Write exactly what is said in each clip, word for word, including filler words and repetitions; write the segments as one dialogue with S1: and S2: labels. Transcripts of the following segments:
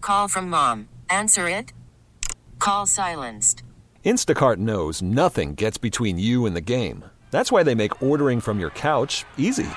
S1: Call from mom. Answer it. Call silenced.
S2: Instacart knows nothing gets between you and the game. That's why they make ordering from your couch easy.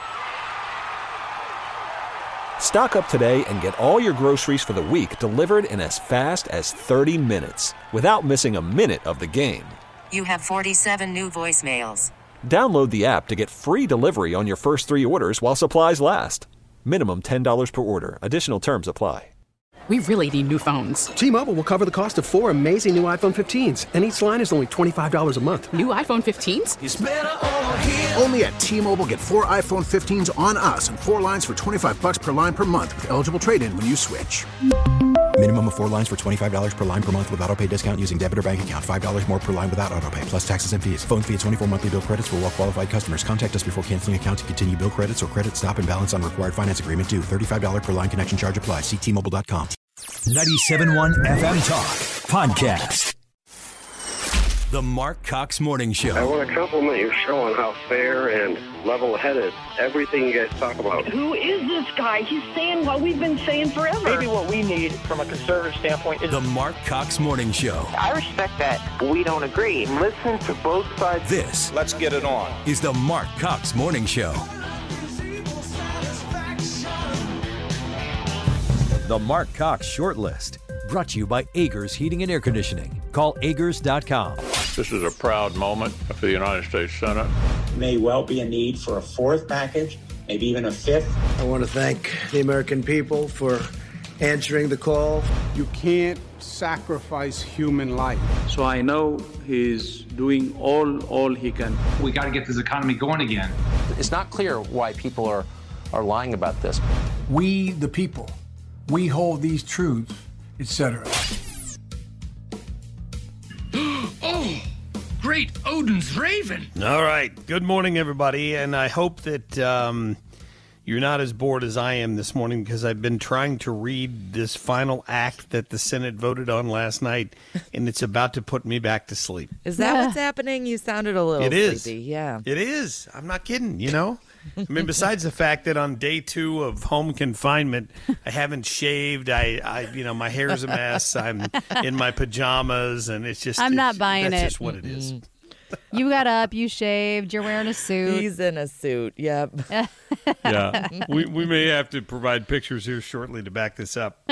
S2: Stock up today and get all your groceries for the week delivered in as fast as thirty minutes without missing a minute of the game.
S1: You have forty-seven new voicemails.
S2: Download the app to get free delivery on your first three orders while supplies last. Minimum ten dollars per order. Additional terms apply.
S3: We really need new phones.
S4: T-Mobile will cover the cost of four amazing new iPhone fifteens, and each line is only twenty-five dollars a month.
S3: New iPhone fifteens?
S5: It's better over here. Only at T-Mobile, get four iPhone fifteens on us and four lines for twenty-five bucks per line per month with eligible trade-in when you switch.
S6: Minimum of four lines for twenty-five dollars per line per month with autopay discount using debit or bank account. five dollars more per line without autopay, plus taxes and fees. Phone fee at twenty-four monthly bill credits for well-qualified customers. Contact us before canceling account to continue bill credits or credit stop and balance on required finance agreement due. thirty-five dollars per line connection charge applies. See T Mobile dot com.
S7: ninety-seven point one F M Talk Podcast. The Mark Cox Morning Show.
S8: I want to compliment your show on how fair and level-headed everything you guys talk about.
S9: Who is this guy? He's saying what we've been saying forever.
S10: Maybe what we need from a conservative standpoint is...
S7: The Mark Cox Morning Show.
S11: I respect that we don't agree. Listen to both sides.
S7: This...
S10: Let's get it on.
S7: ...is the Mark Cox Morning Show. The Mark Cox Shortlist. Brought to you by Agers Heating and Air Conditioning. Call Agers dot com.
S12: This is a proud moment for the United States Senate.
S13: May well be a need for a fourth package, maybe even a fifth.
S14: I want to thank the American people for answering the call.
S15: You can't sacrifice human life.
S16: So I know he's doing all all he can.
S17: We got to get this economy going again.
S18: It's not clear why people are, are lying about this.
S19: We, the people, we hold these truths, et cetera.
S20: Oh, great Odin's Raven.
S3: All right. Good morning, everybody. And I hope that um, you're not as bored as I am this morning because I've been trying to read this final act that the Senate voted on last night, and it's about to put me back to sleep.
S6: Is that yeah. what's happening? You sounded a little
S3: it is.
S6: sleepy. Yeah.
S3: It is. I'm not kidding, you know? I mean, besides the fact that on day two of home confinement, I haven't shaved. I, I, you know, my hair's a mess. I'm in my pajamas, and it's just.
S8: I'm
S3: it's,
S8: not buying
S3: that's
S8: it.
S3: That's just what it is.
S8: You got up, you shaved, you're wearing a suit.
S6: He's in a suit. Yep.
S3: Yeah, we we may have to provide pictures here shortly to back this up.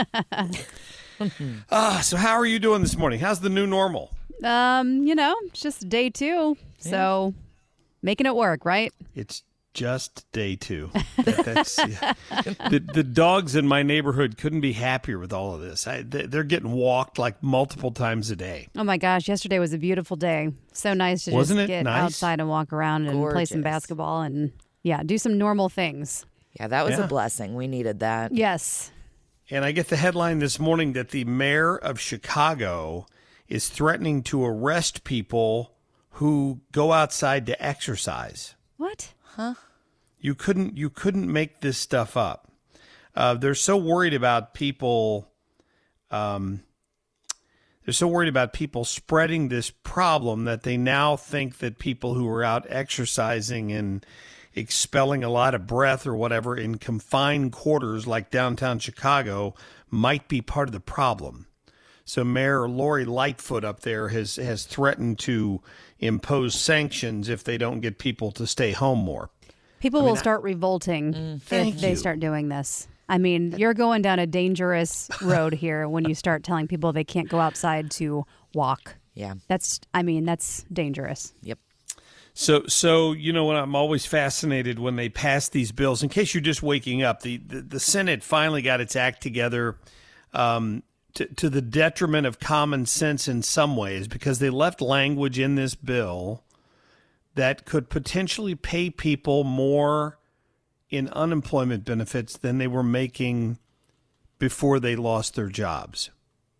S3: uh, so how are you doing this morning? How's the new normal?
S8: Um, you know, it's just day two, yeah. so making it work, right?
S3: It's. Just day two. That, that's, yeah. the, the dogs in my neighborhood couldn't be happier with all of this. I, they're getting walked like multiple times a day.
S8: Oh, my gosh. Yesterday was a beautiful day. So nice to
S3: Wasn't
S8: just
S3: it
S8: get
S3: nice?
S8: outside and walk around and
S6: Gorgeous.
S8: play some basketball and, yeah, do some normal things.
S6: Yeah, that was
S3: yeah.
S6: a blessing. We needed that.
S8: Yes.
S3: And I get the headline this morning that the mayor of Chicago is threatening to arrest people who go outside to exercise.
S8: What?
S6: Huh?
S3: You couldn't you couldn't make this stuff up. Uh, they're so worried about people. Um, they're so worried about people spreading this problem that they now think that people who are out exercising and expelling a lot of breath or whatever in confined quarters like downtown Chicago might be part of the problem. So Mayor Lori Lightfoot up there has has threatened to impose sanctions if they don't get people to stay home more.
S8: People
S3: I mean,
S8: will start revolting
S6: mm,
S8: if
S3: thank
S8: they
S3: you.
S8: start doing this. I mean, you're going down a dangerous road here when you start telling people they can't go outside to walk.
S6: Yeah.
S8: That's, I mean, that's dangerous.
S6: Yep.
S3: So, so you know, when I'm always fascinated when they pass these bills, in case you're just waking up, the, the, the Senate finally got its act together um, to, to the detriment of common sense in some ways, because they left language in this bill that could potentially pay people more in unemployment benefits than they were making before they lost their jobs.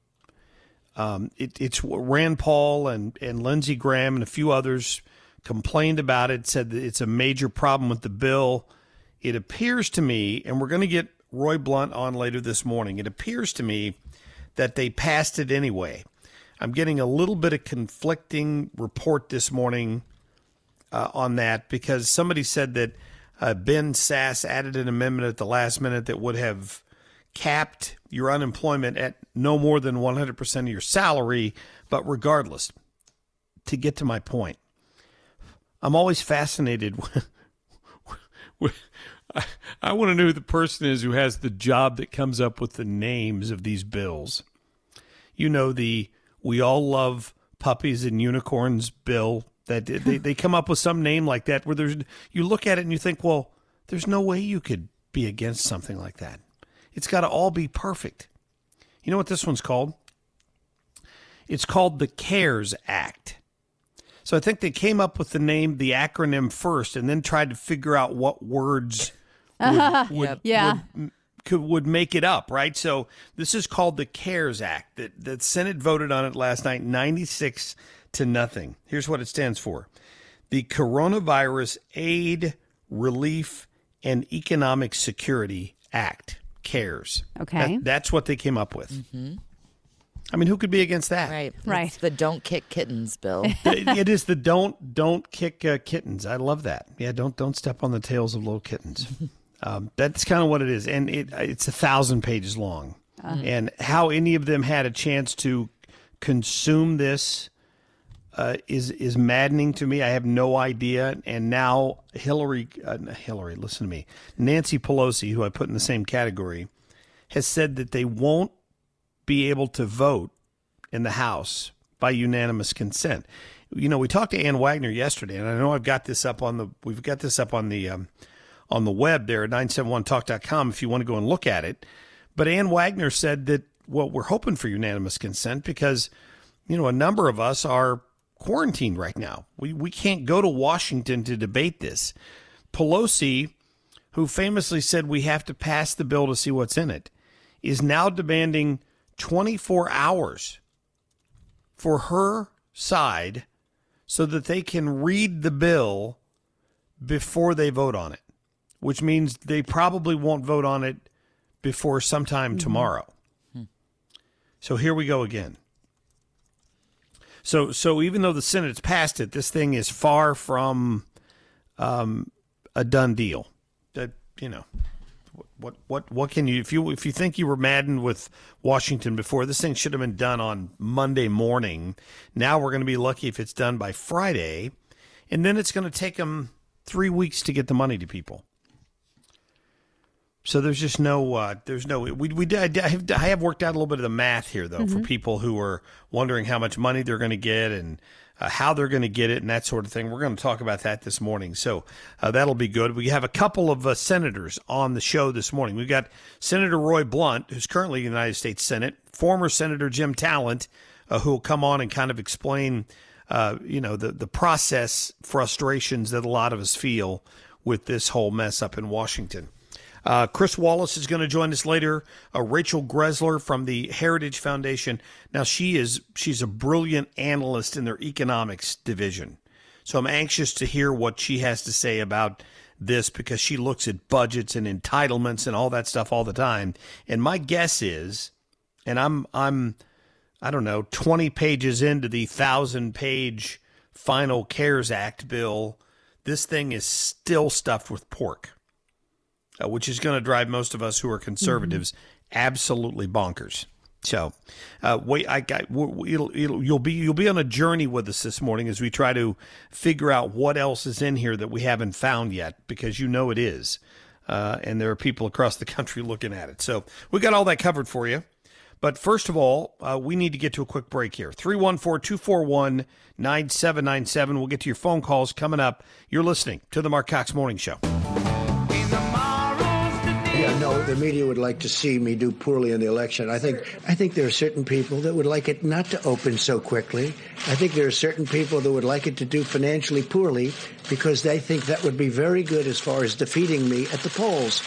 S3: Um, it, it's Rand Paul and, and Lindsey Graham and a few others complained about it, said that it's a major problem with the bill. It appears to me, and we're going to get Roy Blunt on later this morning, it appears to me that they passed it anyway. I'm getting a little bit of conflicting report this morning Uh, on that, because somebody said that uh, Ben Sasse added an amendment at the last minute that would have capped your unemployment at no more than one hundred percent of your salary. But regardless, to get to my point, I'm always fascinated with, with I, I want to know who the person is who has the job that comes up with the names of these bills. You know, the we all love puppies and unicorns bill, that they, they come up with some name like that where there's, you look at it and you think, well, there's no way you could be against something like that. It's got to all be perfect. You know what this one's called? It's called the CARES Act. So I think they came up with the name, the acronym first, and then tried to figure out what words would, would,
S8: yeah.
S3: would, could, would make it up, right? So this is called the CARES Act. The, the Senate voted on it last night, ninety-six to nothing. Here's what it stands for. The Coronavirus Aid, Relief, and Economic Security Act, CARES.
S8: Okay.
S3: That, that's what they came up with.
S21: Mm-hmm.
S3: I mean, who could be against that?
S21: Right.
S8: Right.
S21: It's the don't kick kittens bill.
S3: It is the don't don't kick uh, kittens. I love that. Yeah, don't don't step on the tails of little kittens. um, that's kind of what it is, and it it's a thousand pages long. Uh-huh. And how any of them had a chance to consume this uh, is is maddening to me. I have no idea. And now Hillary, uh, Hillary, listen to me, Nancy Pelosi, who I put in the same category, has said that they won't be able to vote in the House by unanimous consent. You know, we talked to Ann Wagner yesterday, and I know I've got this up on the we've got this up on the um, on the web there at nine seven one talk dot com if you want to go and look at it. But Ann Wagner said that, well, we're hoping for unanimous consent because, you know, a number of us are quarantined right now. We we can't go to Washington to debate this. Pelosi, who famously said we have to pass the bill to see what's in it, is now demanding twenty-four hours for her side so that they can read the bill before they vote on it, which means they probably won't vote on it before sometime mm-hmm. tomorrow. Hmm. So here we go again. So so even though the Senate's passed it, this thing is far from um, a done deal. That, you know, What what what can you if you if you think you were maddened with Washington before, this thing should have been done on Monday morning. Now we're going to be lucky if it's done by Friday, and then it's going to take them three weeks to get the money to people. So there's just no uh, there's no we we did I have, I have worked out a little bit of the math here though mm-hmm. for people who are wondering how much money they're going to get and Uh, how they're going to get it and that sort of thing. We're going to talk about that this morning. So uh, that'll be good. We have a couple of uh, senators on the show this morning. We've got Senator Roy Blunt, who's currently in the United States Senate, former Senator Jim Talent, uh, who will come on and kind of explain, uh, you know, the, the process frustrations that a lot of us feel with this whole mess up in Washington. Uh, Chris Wallace is going to join us later. Uh, Rachel Gressler from the Heritage Foundation. Now, she is she's a brilliant analyst in their economics division. So I'm anxious to hear what she has to say about this because she looks at budgets and entitlements and all that stuff all the time. And my guess is, and I'm I'm I don't know, twenty pages into the thousand-page final CARES Act bill, this thing is still stuffed with pork. Uh, which is going to drive most of us who are conservatives mm-hmm. absolutely bonkers. So, uh, wait, I got it'll, it'll, you'll be you'll be on a journey with us this morning as we try to figure out what else is in here that we haven't found yet, because you know it is, uh, and there are people across the country looking at it. So we got all that covered for you. But first of all, uh, we need to get to a quick break here. three one four, two four one, nine seven nine seven. We'll get to your phone calls coming up. You're listening to the Mark Cox Morning Show.
S14: Yeah, no, the media would like to see me do poorly in the election. I think I think there are certain people that would like it not to open so quickly. I think there are certain people that would like it to do financially poorly because they think that would be very good as far as defeating me at the polls.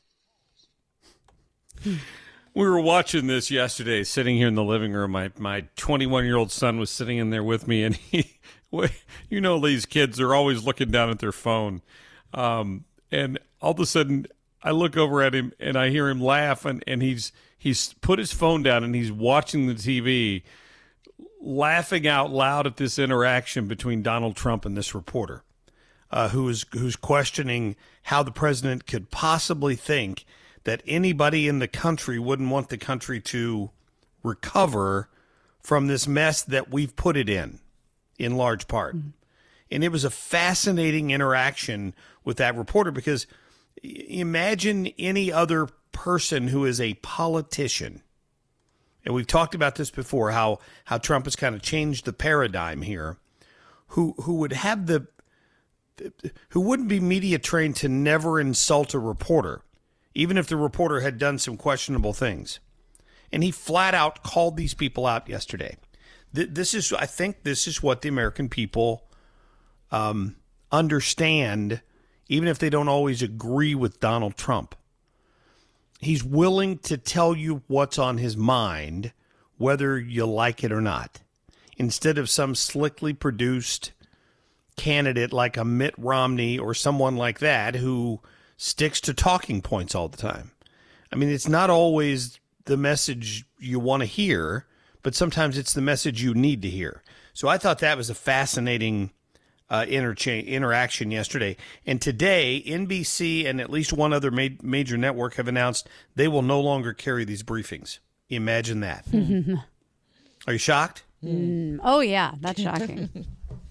S3: We were watching this yesterday, sitting here in the living room. My my twenty-one-year-old son was sitting in there with me, and he, you know, these kids are always looking down at their phone, um, and all of a sudden, I look over at him and I hear him laugh, and, and he's he's put his phone down and he's watching the T V, laughing out loud at this interaction between Donald Trump and this reporter, uh, who is who's questioning how the president could possibly think that anybody in the country wouldn't want the country to recover from this mess that we've put it in, in large part. Mm-hmm. And it was a fascinating interaction with that reporter, because imagine any other person who is a politician. And we've talked about this before, how, how Trump has kind of changed the paradigm here, who who would have the, who wouldn't be media trained to never insult a reporter, even if the reporter had done some questionable things. And he flat out called these people out yesterday. This is, I think this is what the American people um, understand, even if they don't always agree with Donald Trump. He's willing to tell you what's on his mind, whether you like it or not, instead of some slickly produced candidate like a Mitt Romney or someone like that who sticks to talking points all the time. I mean, it's not always the message you want to hear, but sometimes it's the message you need to hear. So I thought that was a fascinating uh, intercha- interaction yesterday. And today, N B C and at least one other ma- major network have announced they will no longer carry these briefings. Imagine that. Are you shocked?
S8: Mm. Oh, yeah. That's shocking.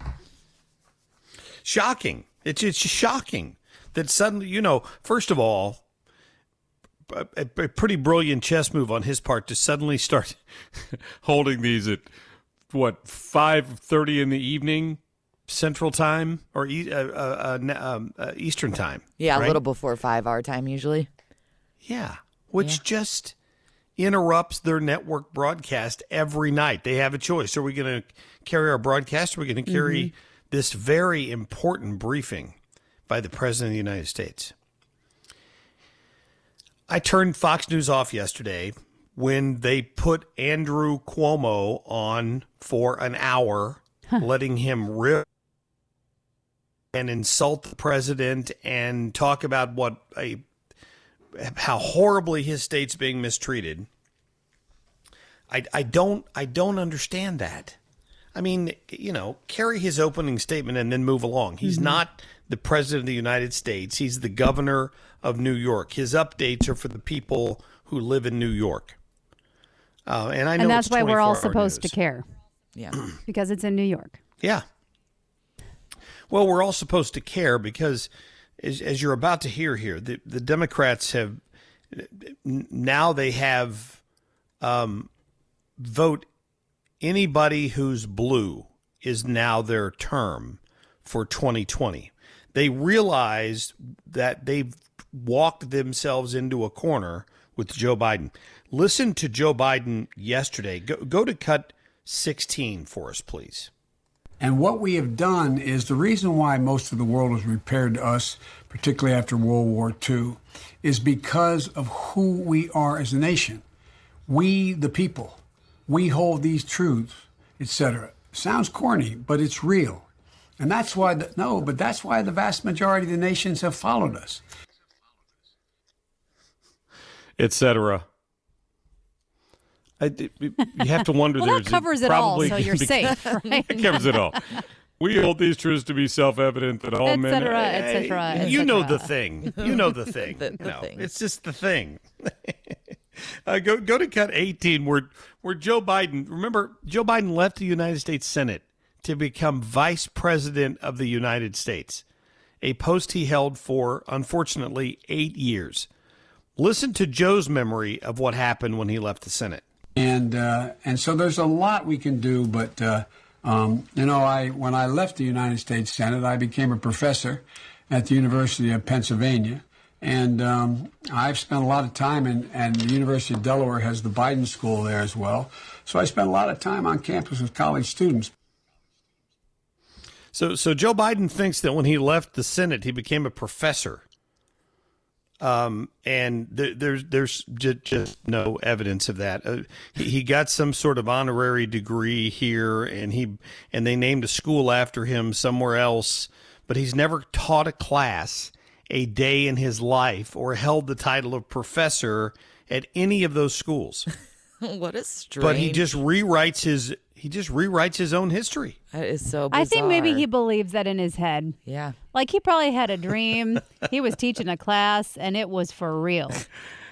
S3: Shocking. It's, it's shocking that suddenly, you know, first of all, a, a pretty brilliant chess move on his part to suddenly start holding these at, what, five thirty in the evening Central Time or uh, uh, um, uh, Eastern Time.
S21: Yeah,
S3: right?
S21: A little before five our time usually.
S3: Yeah, which
S21: yeah.
S3: just interrupts their network broadcast every night. They have a choice. Are we going to carry our broadcast, or are we going to carry mm-hmm. this very important briefing by the President of the United States? I turned Fox News off yesterday when they put Andrew Cuomo on for an hour, huh. letting him rip and insult the president and talk about what a how horribly his state's being mistreated. I, I don't I don't understand that. I mean, you know, carry his opening statement and then move along. He's mm-hmm. not the president of the United States. He's the governor of New York. His updates are for the people who live in New York. Uh, and I know
S8: and that's
S3: it's
S8: why we're all supposed
S21: news.
S8: to care.
S21: Yeah,
S8: because it's in New York.
S3: Yeah. Well, we're all supposed to care because, as, as you're about to hear here, the, the Democrats have now they have um, vote anybody who's blue is now their term for twenty twenty. They realized that they've walked themselves into a corner with Joe Biden. Listen to Joe Biden yesterday. Go, go to cut sixteen for us, please.
S19: And what we have done is the reason why most of the world was repaired to us, particularly after World War Two, is because of who we are as a nation. We, the people, we hold these truths, et cetera. Sounds corny, but it's real. And that's why, the, no, but that's why the vast majority of the nations have followed us.
S3: Et cetera. I, you have to wonder.
S8: Well,
S3: there's
S8: that covers it
S3: probably
S8: all, so you're safe, right?
S3: It covers it all. We hold these truths to be self-evident that all
S8: et
S3: men...
S8: cetera, et cetera, et
S3: You
S8: cetera.
S3: know the thing. You know the thing.
S21: the, the
S3: no,
S21: thing.
S3: It's just the thing. uh, go go to cut eighteen where, where Joe Biden... Remember, Joe Biden left the United States Senate to become vice president of the United States, a post he held for, unfortunately, eight years. Listen to Joe's memory of what happened when he left the Senate.
S19: And uh, and so there's a lot we can do, but uh, um, you know, I when I left the United States Senate, I became a professor at the University of Pennsylvania, and um, I've spent a lot of time in, and the University of Delaware has the Biden School there as well. So I spent a lot of time on campus with college students.
S3: So, so Joe Biden thinks that when he left the Senate, he became a professor. Um, and there, there's there's just, just no evidence of that. Uh, he, he got some sort of honorary degree here, and he and they named a school after him somewhere else. But he's never taught a class a day in his life or held the title of professor at any of those schools.
S21: What a strange.
S3: But he just rewrites his he just rewrites his own history.
S21: That is so bizarre.
S8: I think maybe he believes that in his head.
S21: Yeah.
S8: Like he probably had a dream. He was teaching a class and it was for real.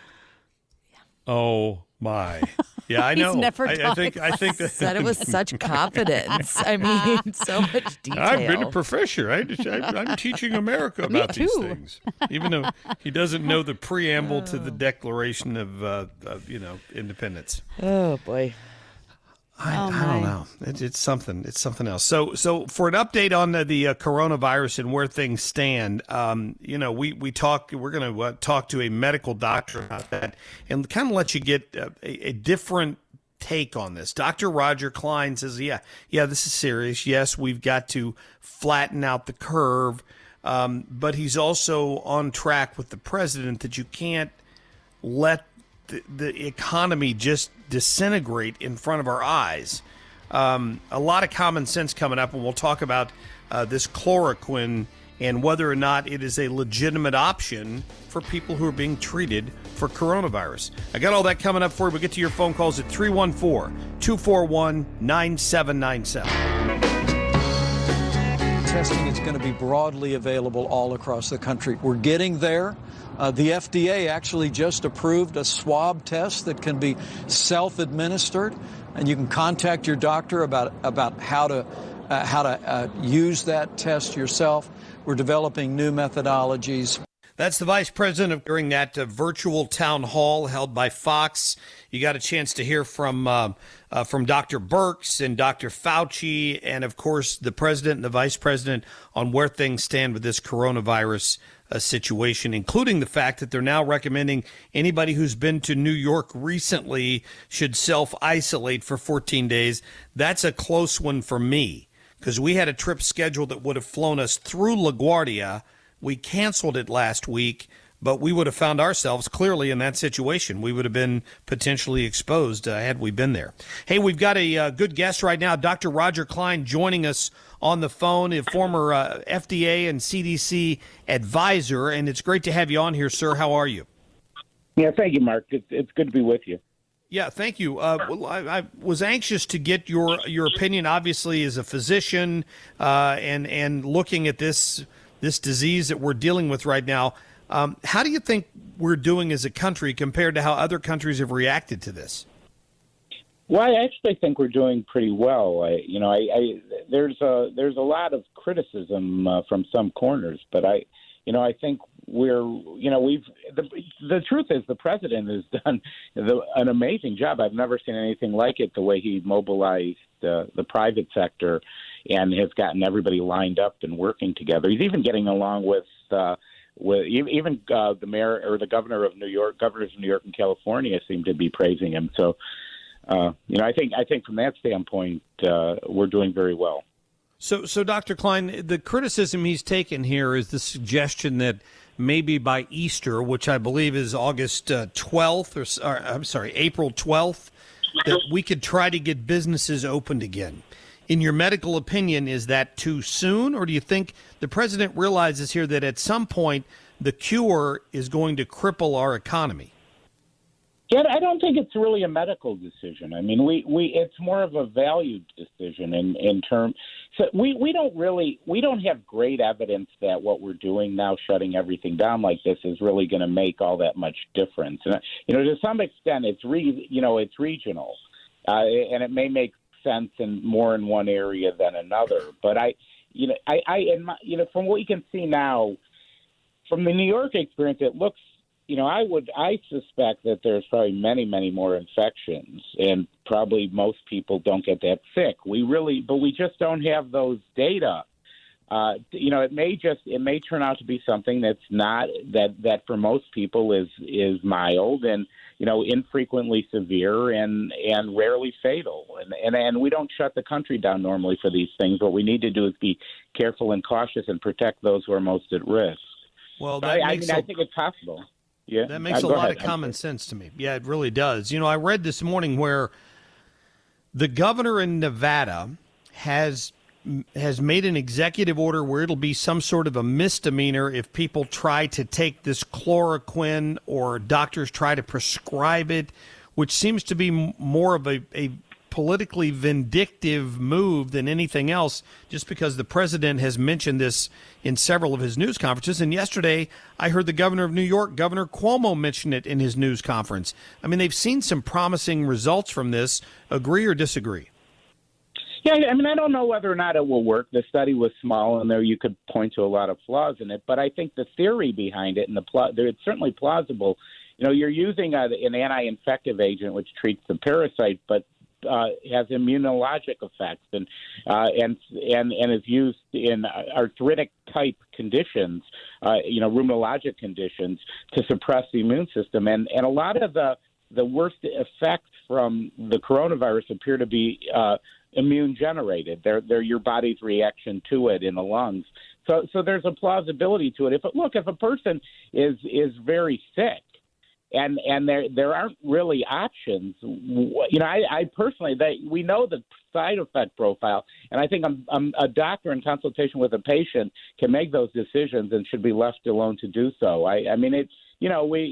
S3: Oh my! Yeah, I
S21: He's
S3: know.
S21: never
S3: I, I think. I think that
S21: said it with such confidence. I mean, so much detail.
S3: I've been a professor. I, I, I'm teaching America about these things, even though he doesn't know the preamble oh. to the Declaration of, uh, of, you know, Independence.
S21: Oh boy.
S3: I,
S21: oh,
S3: I don't know. It, it's something. It's something else. So, so for an update on the, the uh, coronavirus and where things stand, um, you know, we we talk. We're going to uh, talk to a medical doctor about that and kind of let you get uh, a, a different take on this. Doctor Roger Klein says, "Yeah, yeah, this is serious. Yes, we've got to flatten out the curve, um, but he's also on track with the president that you can't let the, the economy just disintegrate in front of our eyes." Um, a lot of common sense coming up, and we'll talk about uh, this chloroquine and whether or not it is a legitimate option for people who are being treated for coronavirus. I got all that coming up for you. We'll get to your phone calls at three one four, two four one, nine seven nine seven.
S1: Testing is going to be broadly available all across the country. We're getting there. Uh, the F D A actually just approved a swab test that can be self-administered, and you can contact your doctor about about how to uh, how to uh, use that test yourself. We're developing new methodologies.
S3: That's the vice president of, during that uh, virtual town hall held by Fox. You got a chance to hear from uh, uh, from Doctor Birx and Doctor Fauci, and of course the president and the vice president on where things stand with this coronavirus uh, situation, including the fact that they're now recommending anybody who's been to New York recently should self-isolate for fourteen days. That's a close one for me because we had a trip scheduled that would have flown us through LaGuardia. We canceled it last week, but we would have found ourselves clearly in that situation. We would have been potentially exposed uh, had we been there. Hey, we've got a uh, good guest right now, Doctor Roger Klein, joining us on the phone, a former uh, F D A and C D C advisor, and it's great to have you on here, sir. How are you?
S22: Yeah, thank you, Mark. It's, it's good to be with you.
S3: Yeah, thank you. Uh, well, I, I was anxious to get your your opinion, obviously, as a physician uh, and and looking at this this disease that we're dealing with right now. Um, how do you think we're doing as a country compared to how other countries have reacted to this?
S22: Well, I actually think we're doing pretty well. I, you know, I, I there's a there's a lot of criticism uh, from some corners, but I, you know, I think we're, you know, we've the, the truth is the president has done the, an amazing job. I've never seen anything like it. The way he mobilized uh, the private sector and has gotten everybody lined up and working together. He's even getting along with. Uh, With even uh, the mayor or the governor of New York, governors of New York and California seem to be praising him. So, uh, you know, I think I think from that standpoint, uh, we're doing very well.
S3: So, so Doctor Klein, the criticism he's taken here is the suggestion that maybe by Easter, which I believe is August uh, twelfth, or, or I'm sorry, April twelfth, that we could try to get businesses opened again. In your medical opinion, is that too soon, or do you think the president realizes here that at some point the cure is going to cripple our economy?
S22: Yeah, I don't think it's really a medical decision. I mean, we, we it's more of a value decision in in term. So we, we don't really we don't have great evidence that what we're doing now, shutting everything down like this, is really going to make all that much difference. And you know, to some extent, it's re, you know it's regional, uh, and it may make sense in more in one area than another. But I, you know, I, I, in my, you know, from what we can see now, from the New York experience, it looks, you know, I would, I suspect that there's probably many, many more infections, and probably most people don't get that sick. We really, but we just don't have those data. Uh, you know, it may just, it may turn out to be something that's not, that, that for most people is, is mild and, you know, infrequently severe and, and rarely fatal. And, and and we don't shut the country down normally for these things. What we need to do is be careful and cautious and protect those who are most at risk.
S3: Well, that
S22: I,
S3: makes
S22: I mean,
S3: a,
S22: I think it's possible. Yeah,
S3: that makes
S22: uh,
S3: a lot
S22: ahead.
S3: of common sense to me. Yeah, it really does. You know, I read this morning where the governor in Nevada has has made an executive order where it'll be some sort of a misdemeanor if people try to take this chloroquine or doctors try to prescribe it, which seems to be more of a, a politically vindictive move than anything else, just because the president has mentioned this in several of his news conferences. And yesterday, I heard the governor of New York, Governor Cuomo, mention it in his news conference. I mean, they've seen some promising results from this. Agree or disagree?
S22: Yeah, I mean, I don't know whether or not it will work. The study was small, and there you could point to a lot of flaws in it. But I think the theory behind it and the pl- it's certainly plausible. You know, you're using a, an anti-infective agent which treats the parasite, but uh, has immunologic effects and uh, and and and is used in arthritic type conditions, uh, you know, rheumatologic conditions to suppress the immune system. And and a lot of the the worst effects from the coronavirus appear to be uh, immune generated. They're they're your body's reaction to it in the lungs. So so there's a plausibility to it. If it, look, if a person is is very sick, and and there there aren't really options. You know, I, I personally, they, we know the side effect profile, and I think I'm, I'm a doctor in consultation with a patient can make those decisions and should be left alone to do so. I, I mean, it's you know, we,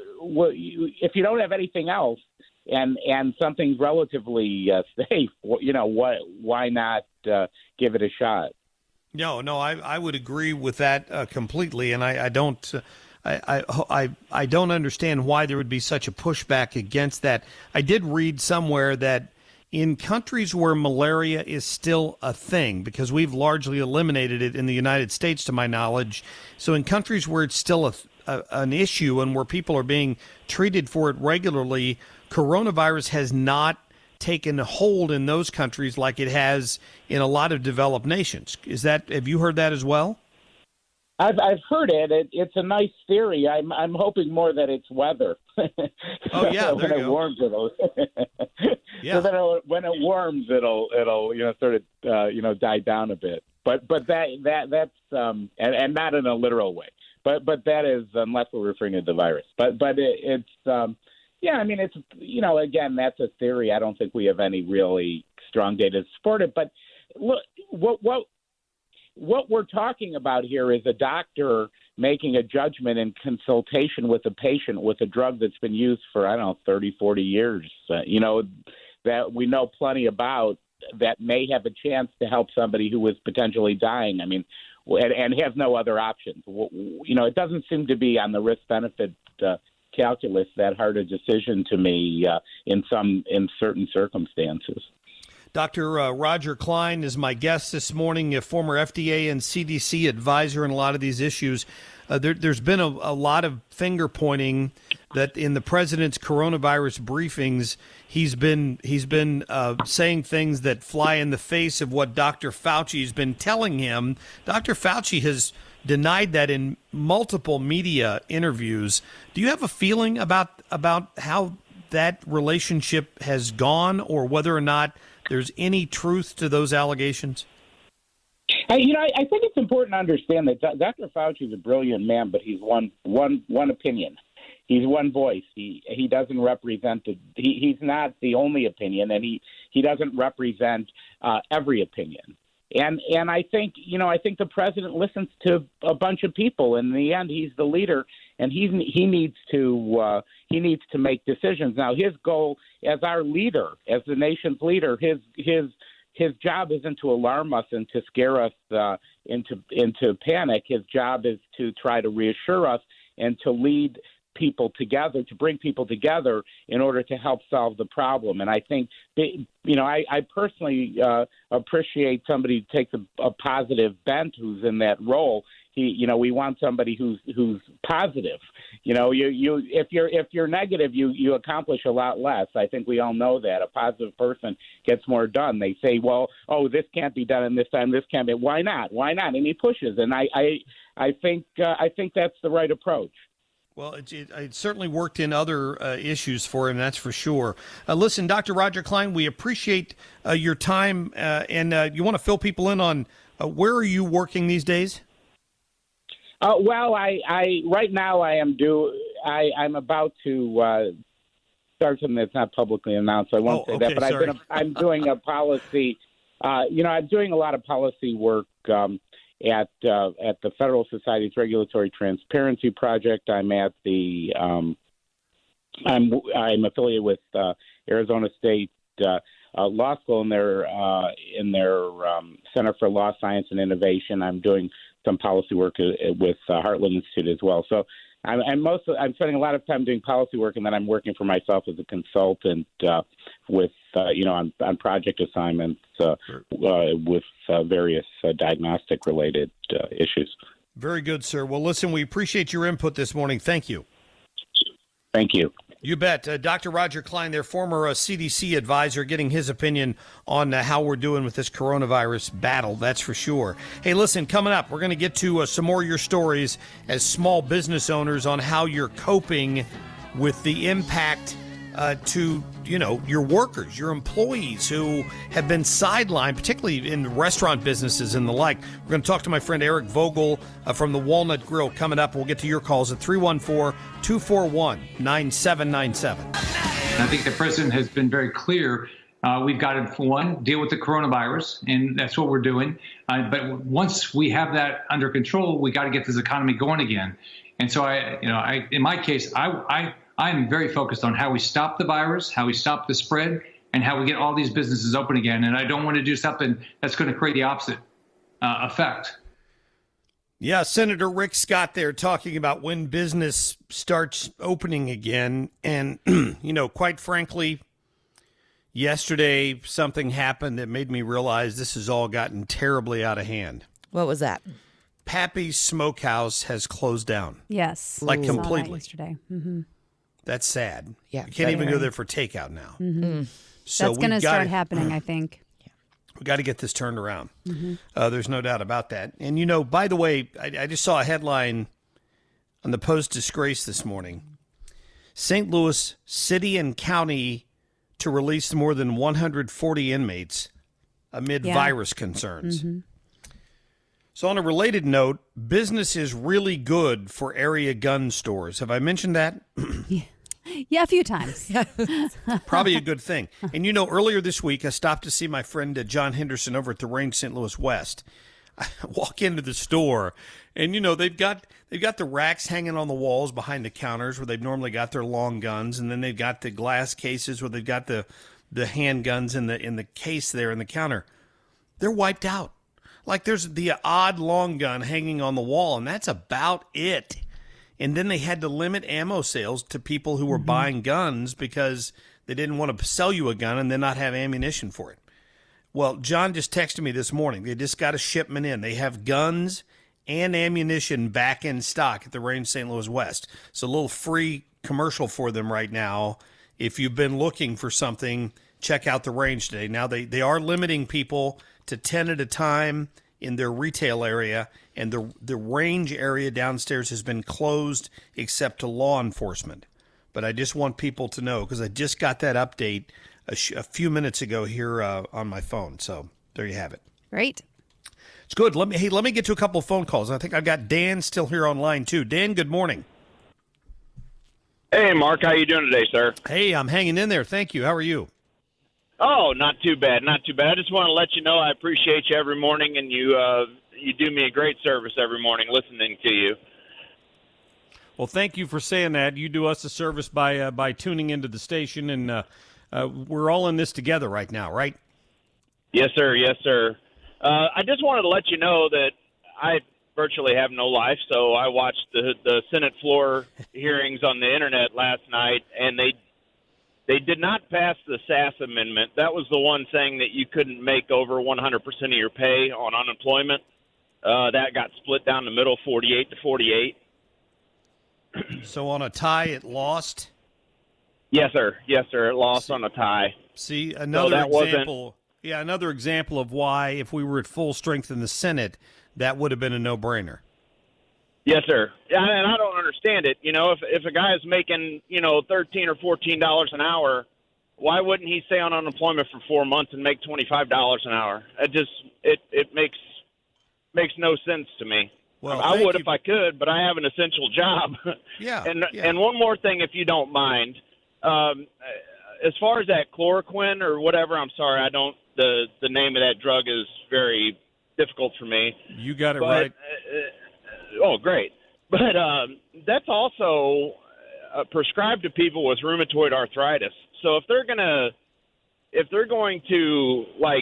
S22: we if you don't have anything else, and and something's relatively uh, safe, you know, why why not uh, give it a shot?
S3: No, no, I I would agree with that uh, completely, and I I don't. Uh, I, I, I don't understand why there would be such a pushback against that. I did read somewhere that in countries where malaria is still a thing, because we've largely eliminated it in the United States, to my knowledge, so in countries where it's still a, a, an issue and where people are being treated for it regularly, coronavirus has not taken hold in those countries like it has in a lot of developed nations. Is that, have you heard that as well?
S22: I've I've heard it. it. It's a nice theory. I'm I'm hoping more that it's weather.
S3: Oh yeah,
S22: when
S3: there you
S22: it
S3: go.
S22: warms, it'll.
S3: Yeah.
S22: So then it'll, when it warms, it'll it'll you know sort of uh, you know die down a bit. But but that that that's um and, and not in a literal way. But but that is unless we're referring to the virus. But but it, it's um yeah. I mean it's you know again that's a theory. I don't think we have any really strong data to support it. But look what what. What we're talking about here is a doctor making a judgment in consultation with a patient with a drug that's been used for, I don't know, thirty, forty years, uh, you know, that we know plenty about that may have a chance to help somebody who is potentially dying. I mean, and, and has no other options. You know, it doesn't seem to be on the risk-benefit uh, calculus that hard a decision to me uh, in some in certain circumstances.
S3: Doctor Uh, Roger Klein is my guest this morning, a former F D A and C D C advisor in a lot of these issues. Uh, there, there's been a, a lot of finger pointing that in the president's coronavirus briefings, he's been he's been uh, saying things that fly in the face of what Doctor Fauci's been telling him. Doctor Fauci has denied that in multiple media interviews. Do you have a feeling about about how that relationship has gone, or whether or not there's any truth to those allegations?
S22: I, you know, I, I think it's important to understand that Doctor Fauci is a brilliant man, but he's one one one opinion. He's one voice. He he doesn't represent it. He he's not the only opinion, and he he doesn't represent uh, every opinion. And and I think you know I think the president listens to a bunch of people. In the end, he's the leader, and he's he needs to uh, he needs to make decisions. Now, his goal as our leader, as the nation's leader, his his his job isn't to alarm us and to scare us uh, into into panic. His job is to try to reassure us and to lead people together, to bring people together in order to help solve the problem. And I think, they, you know, I, I personally uh, appreciate somebody who takes a, a positive bent who's in that role. He, you know, we want somebody who's who's positive. You know, you you if you're if you're negative, you you accomplish a lot less. I think we all know that. A positive person gets more done. They say, well, oh, this can't be done in this time. This can't be. Why not? Why not? And he pushes. And I I I think uh, I think that's the right approach.
S3: Well, it, it, it certainly worked in other uh, issues for him, that's for sure. Uh, listen, Doctor Roger Klein, we appreciate uh, your time, uh, and uh, you want to fill people in on uh, where are you working these days?
S22: Uh, well, I, I right now I am due. I, I'm about to uh, start something that's not publicly announced. So I won't
S3: oh,
S22: say
S3: okay,
S22: that, but
S3: sorry.
S22: I've been, I'm doing a policy. Uh, you know, I'm doing a lot of policy work. Um, At uh, at the Federal Society's Regulatory Transparency Project. I'm at the um, I'm I'm affiliated with uh, Arizona State uh, uh, law school in their uh, in their um, Center for Law, Science, and Innovation. I'm doing some policy work with uh, Heartland Institute as well. So I'm, I'm most I'm spending a lot of time doing policy work, and then I'm working for myself as a consultant uh, with uh, you know on, on project assignments uh, uh, with uh, various uh, diagnostic related uh, issues.
S3: Very good, sir. Well, listen, we appreciate your input this morning. Thank you.
S22: Thank you.
S3: You bet. Uh, Doctor Roger Klein, their former uh, C D C advisor, getting his opinion on uh, how we're doing with this coronavirus battle, that's for sure. Hey, listen, coming up, we're going to get to uh, some more of your stories as small business owners on how you're coping with the impact uh, to, you know, your workers, your employees who have been sidelined, particularly in restaurant businesses and the like. We're going to talk to my friend Eric Vogel uh, from the Walnut Grill coming up. We'll get to your calls at three one four, two four one, nine seven nine seven.
S17: I think the president has been very clear. Uh, we've got to, for one, deal with the coronavirus, and that's what we're doing. Uh, but once we have that under control, we got to get this economy going again. And so, I, you know, I, in my case, I, I, I'm very focused on how we stop the virus, how we stop the spread, and how we get all these businesses open again. And I don't want to do something that's going to create the opposite uh, effect.
S3: Yeah, Senator Rick Scott there talking about when business starts opening again. And, you know, quite frankly, yesterday something happened that made me realize this has all gotten terribly out of hand.
S21: What was that?
S3: Pappy's Smokehouse has closed down.
S8: Yes.
S3: Like
S8: Saw that
S3: completely.
S8: yesterday. Mm-hmm.
S3: That's sad.
S21: Yeah.
S3: You can't even go there for takeout now.
S8: Mm-hmm.
S3: So
S8: That's going to
S3: we've
S8: start
S3: gotta-
S8: happening, I think.
S3: We got to get this turned around.
S8: Mm-hmm.
S3: Uh, there's no doubt about that. And, you know, by the way, I, I just saw a headline on the Post-Disgrace this morning. Saint Louis City and County to release more than one hundred forty inmates amid
S8: Yeah.
S3: virus concerns.
S8: Mm-hmm.
S3: So on a related note, business is really good for area gun stores. Have I mentioned that?
S8: Yeah, a few times.
S3: Probably a good thing. And, you know, earlier this week, I stopped to see my friend uh, John Henderson over at the Range Saint Louis West. I walk into the store, and, you know, they've got they've got the racks hanging on the walls behind the counters where they've normally got their long guns, and then they've got the glass cases where they've got the, the handguns in the in the case there in the counter. They're wiped out. Like there's the odd long gun hanging on the wall, and that's about it. And then they had to limit ammo sales to people who were mm-hmm. buying guns because they didn't want to sell you a gun and then not have ammunition for it. Well, John just texted me this morning. They just got a shipment in. They have guns and ammunition back in stock at the Range Saint Louis West. It's a little free commercial for them right now. If you've been looking for something, check out the Range today. Now, they, they are limiting people to ten at a time in their retail area, and the the Range area downstairs has been closed except to law enforcement. But I just want people to know, because I just got that update a, sh- a few minutes ago here uh, on my phone. So there you have it.
S8: Great.
S3: It's good. Let me hey, let me get to a couple of phone calls. I think I've got Dan still here on line too. Dan, good morning.
S2: Hey, Mark, how you doing today, sir?
S3: Hey, I'm hanging in there. Thank you. How are you?
S2: Oh, not too bad, not too bad. I just want to let you know I appreciate you every morning, and you uh, you do me a great service every morning listening to you.
S3: Well, thank you for saying that. You do us a service by uh, by tuning into the station, and uh, uh, we're all in this together right now, right?
S2: Yes, sir. Yes, sir. Uh, I just wanted to let you know that I virtually have no life, so I watched the the Senate floor hearings on the internet last night, and they they did not pass the S A S amendment. That was the one saying that you couldn't make over one hundred percent of your pay on unemployment. Uh, that got split down the middle, forty-eight to forty-eight.
S3: So on a tie, it lost?
S2: Yes, sir. Yes, sir. It lost on a tie.
S3: See, another
S2: so
S3: example.
S2: Wasn't...
S3: Yeah, another example of why, if we were at full strength in the Senate, that would have been a no-brainer.
S2: Yes, sir. Yeah, and I don't understand it. You know, if if a guy is making, you know, thirteen or fourteen dollars an hour, why wouldn't he stay on unemployment for four months and make twenty-five dollars an hour? It just it it makes makes no sense to me.
S3: Well,
S2: I would
S3: you.
S2: if I could, but I have an essential job.
S3: Yeah.
S2: and
S3: yeah.
S2: and one more thing, if you don't mind, um, as far as that chloroquine or whatever, I'm sorry, I don't. The the name of that drug is very difficult for me.
S3: You got it
S2: but,
S3: right.
S2: Uh, oh, great. But um, that's also uh, prescribed to people with rheumatoid arthritis. So if they're gonna if they're going to like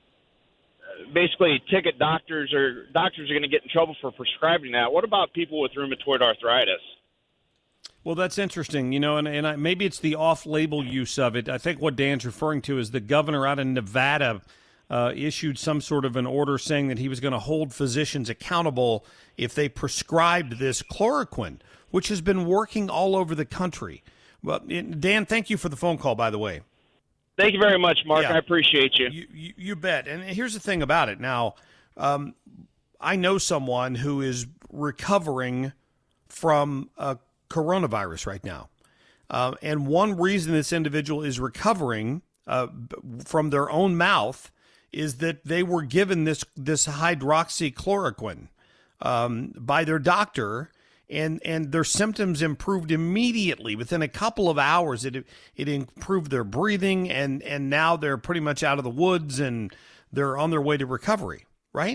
S2: basically ticket doctors, or doctors are going to get in trouble for prescribing that, what about people with rheumatoid arthritis?
S3: Well, that's interesting, you know, and, and I, maybe it's the off-label use of it. I think what Dan's referring to is the governor out in Nevada uh, issued some sort of an order saying that he was going to hold physicians accountable if they prescribed this chloroquine, which has been working all over the country. Well, Dan, thank you for the phone call, by the way.
S2: Thank you very much, Mark.
S3: Yeah.
S2: I appreciate you.
S3: You, you. You bet. And here's the thing about it. Now, um, I know someone who is recovering from a coronavirus right now. Uh, and one reason this individual is recovering uh, from their own mouth is that they were given this, this hydroxychloroquine um, by their doctor, and, and their symptoms improved immediately. Within a couple of hours, it it improved their breathing, and, and now they're pretty much out of the woods, and they're on their way to recovery, right?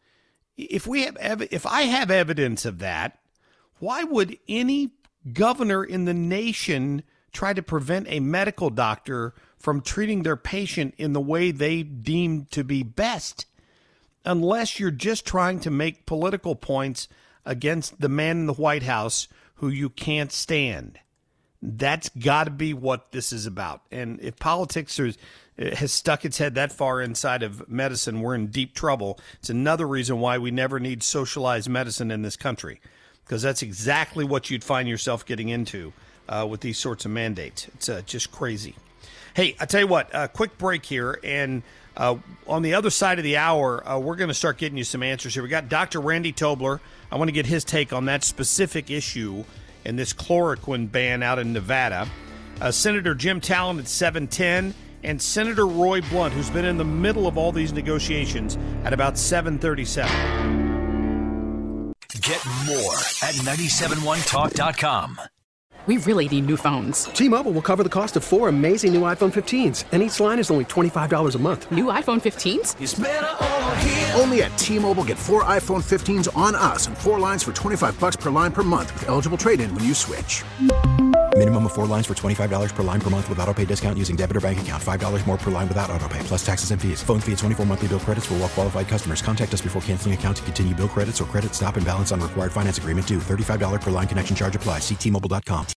S3: If we have ev- if I have evidence of that, why would any governor in the nation try to prevent a medical doctor from treating their patient in the way they deem to be best, unless you're just trying to make political points against the man in the White House who you can't stand? That's got to be what this is about. And if politics is, has stuck its head that far inside of medicine, we're in deep trouble. It's another reason why we never need socialized medicine in this country, because that's exactly what you'd find yourself getting into uh, with these sorts of mandates. It's uh, just crazy. Hey, I tell you what, a quick break here, and uh, on the other side of the hour, uh, we're going to start getting you some answers here. We got Doctor Randy Tobler. I want to get his take on that specific issue and this chloroquine ban out in Nevada. Uh, Senator Jim Talent at seven ten, and Senator Roy Blunt, who's been in the middle of all these negotiations, at about seven thirty-seven.
S7: Get more at nine seven one talk dot com.
S4: We really need new phones.
S5: T-Mobile will cover the cost of four amazing new iPhone fifteens, and each line is only twenty-five dollars a month.
S4: New iPhone fifteens?
S5: It's better over here.
S23: Only at T-Mobile, get four iPhone fifteens on us and four lines for twenty-five dollars per line per month with eligible trade-in when you switch.
S6: Minimum of four lines for twenty-five dollars per line per month with autopay discount using debit or bank account. five dollars more per line without autopay, plus taxes and fees. Phone fee at twenty-four monthly bill credits for well-qualified customers. Contact us before canceling account to continue bill credits or credit stop and balance on required finance agreement due. thirty-five dollars per line connection charge applies. See T Mobile dot com.